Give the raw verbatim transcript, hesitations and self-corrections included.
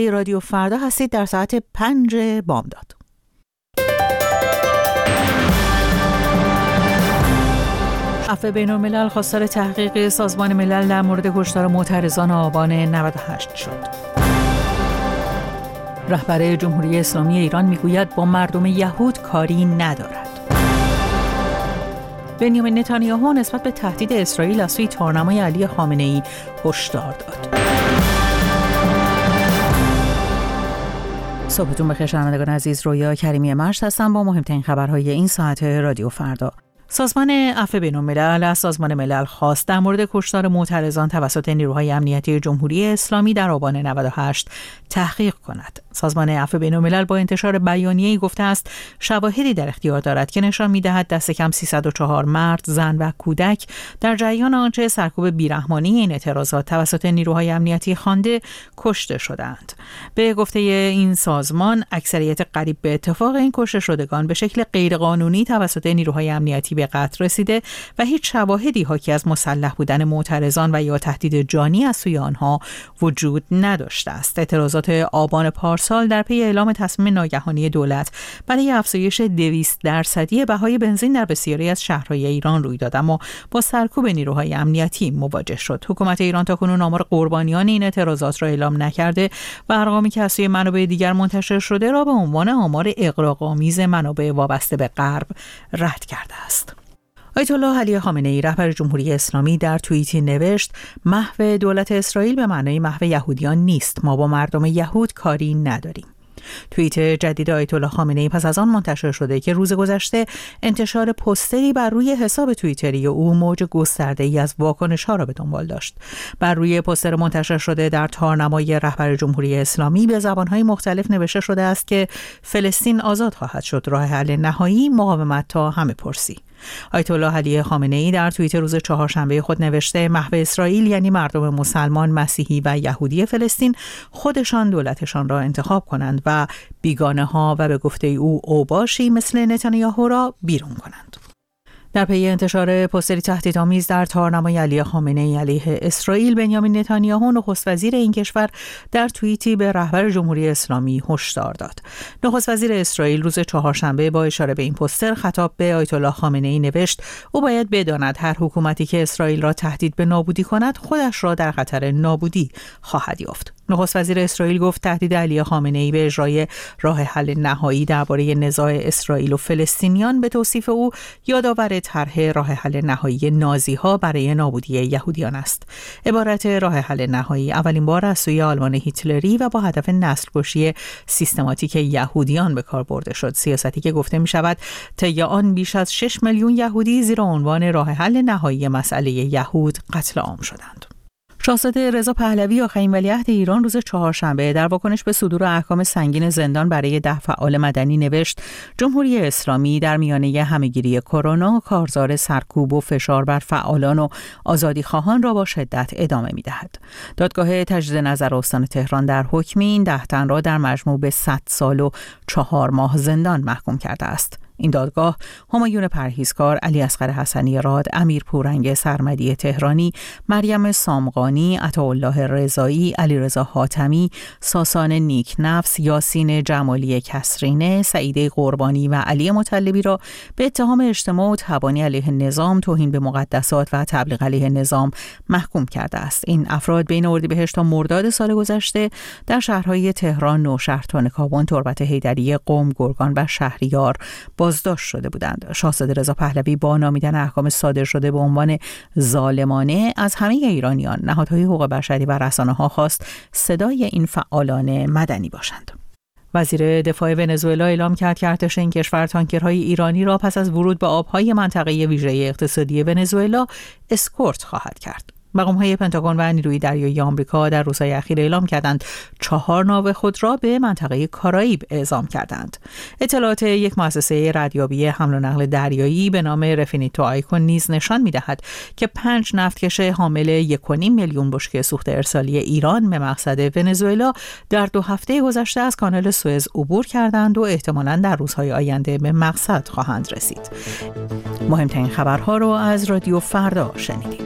رادیو فردا هستید در ساعت پنج بامداد. عفو بین‌الملل خواستار تحقیق سازمان ملل در مورد کشتار معترضان آبان نود و هشت شد. رهبر جمهوری اسلامی ایران میگوید با مردم یهود کاری ندارد. بنیامین نتانیاهو نسبت به تهدید اسرائیل از سوی تارنمای علی خامنه‌ای هشدار داد. صبحتون بخیر شنوندگان عزیز، رویا کریمی مشت هستم با مهمترین خبرهای این ساعت رادیو فردا. سازمان عفو بین‌الملل از سازمان ملل خواست در مورد کشتار معترضان توسط نیروهای امنیتی جمهوری اسلامی در آبان نود و هشت تحقیق کند. سازمان عفو بین‌الملل با انتشار بیانیه‌ای گفته است شواهدی در اختیار دارد که نشان می‌دهد دست کم سیصد و چهار مرد، زن و کودک در جریان آنچه سرکوب بیرحمانه این اعتراضات توسط نیروهای امنیتی خوانده کشته شدند. به گفته این سازمان اکثریت قریب به اتفاق این کشته شدگان به شکل غیرقانونی توسط نیروهای امنیتی به قتل رسیده و هیچ شواهدی حاکی از مسلح بودن معترضان و یا تهدید جانی از سوی آنها وجود نداشته است. اعتراضات آبان پارسال در پی اعلام تصمیم ناگهانی دولت برای افزایش دویست درصدی بهای بنزین در بسیاری از شهرهای ایران روی داد، اما با سرکوب نیروهای امنیتی مواجه شد. حکومت ایران تاکنون آمار قربانیان این اعتراضات را اعلام نکرده و ارقامی که از سوی منابع دیگر منتشر شده را به عنوان آمار اغراق‌آمیز منابع وابسته به غرب رد کرده است. آیت الله علی خامنه‌ای رهبر جمهوری اسلامی در توییتی نوشت محو دولت اسرائیل به معنای محو یهودیان نیست، ما با مردم یهود کاری نداریم. توییت جدید آیت الله خامنه‌ای پس از آن منتشر شده که روز گذشته انتشار پوستری بر روی حساب توییتری او موج گسترده‌ای از واکنش‌ها را به دنبال داشت. بر روی پوستر منتشر شده در تارنمای رهبر جمهوری اسلامی به زبان‌های مختلف نوشته شده است که فلسطین آزاد خواهد شد، راه حل نهایی مقاومت تا همه پرسی. آیت الله علی خامنه‌ای در توییت روز چهارشنبه خود نوشته محو اسرائیل یعنی مردم مسلمان، مسیحی و یهودی فلسطین خودشان دولتشان را انتخاب کنند و بیگانه ها و به گفته او اوباشی مثل نتانیاهو را بیرون کنند. در پی انتشار پوستری تهدیدآمیز در تارنمای علی خامنه‌ای علیه اسرائیل، بنیامین نتانیاهو نخست وزیر این کشور در توییتی به رهبر جمهوری اسلامی هشدار داد. نخست وزیر اسرائیل روز چهارشنبه با اشاره به این پوستر خطاب به آیت الله خامنه‌ای نوشت او باید بداند هر حکومتی که اسرائیل را تهدید به نابودی کند خودش را در خطر نابودی خواهد یافت. نخست وزیر اسرائیل گفت تهدید علی خامنه‌ای به اجرای راه حل نهایی درباره نزاع اسرائیل و فلسطینیان به توصیف او یادآور طرح راه حل نهایی نازی‌ها برای نابودی یهودیان است. عبارت راه حل نهایی اولین بار از سوی آلمان هیتلری و با هدف نسل‌کشی سیستماتیک یهودیان به کار برده شد. سیاستی که گفته می‌شود طی آن بیش از شش میلیون یهودی زیر عنوان راه حل نهایی مسئله یهود قتل عام شدند. شاهزاده رضا پهلوی آخرین ولیعهد ایران روز چهارشنبه در واکنش به صدور احکام سنگین زندان برای ده فعال مدنی نوشت جمهوری اسلامی در میانه همه‌گیری کرونا کارزار سرکوب و فشار بر فعالان و آزادیخواهان را با شدت ادامه می‌دهد. دادگاه تجدید نظر استان تهران در حکم این ده تن را در مجموع به صد سال و چهار ماه زندان محکوم کرده است. این دادگاه همایون پرهیزکار، علی اصغر حسنی راد، امیر پورنگ سرمدی تهرانی، مریم سامقانی، عطاالله رضایی، علیرضا حاتمی، ساسان نیکنفس، یاسین جمالی کسرینه، سعیده قربانی و علی مطلبی را به اتهام اجتماع و تبانی علیه نظام، توهین به مقدسات و تبلیغ علیه نظام محکوم کرده است. این افراد بین اردیبهشت تا مرداد سال گذشته در شهرهای تهران، نوشهر، تونکابن، تربت حیدریه، قم، گرگان و شهریار بازداشت شده بودند. شاهزاده رضا پهلوی با نامیدن احکام صادر شده به عنوان ظالمانه از همه ایرانیان، نهادهای حقوق بشری و رسانه‌ها خواست صدای این فعالان مدنی باشند. وزیر دفاع ونزوئلا اعلام کرد که ارتش این کشور تانکرهای ایرانی را پس از ورود به آبهای منطقه ویژه اقتصادی ونزوئلا اسکورت خواهد کرد. مقام‌های پنتاگون و نیروی دریایی آمریکا در روزهای اخیر اعلام کردند چهار ناو خود را به منطقه کارائیب اعزام کردند. اطلاعات یک مؤسسه ردیابی حمل و نقل دریایی به نام رفینیتو آیکون نیز نشان می‌دهد که پنج نفتکش حامل یک و نیم میلیون بشکه سوخت ارسالی ایران به مقصد ونزوئلا در دو هفته گذشته از کانال سوئز عبور کردند و احتمالاً در روزهای آینده به مقصد خواهند رسید. مهمترین خبرها را از رادیو فردا شنیدید.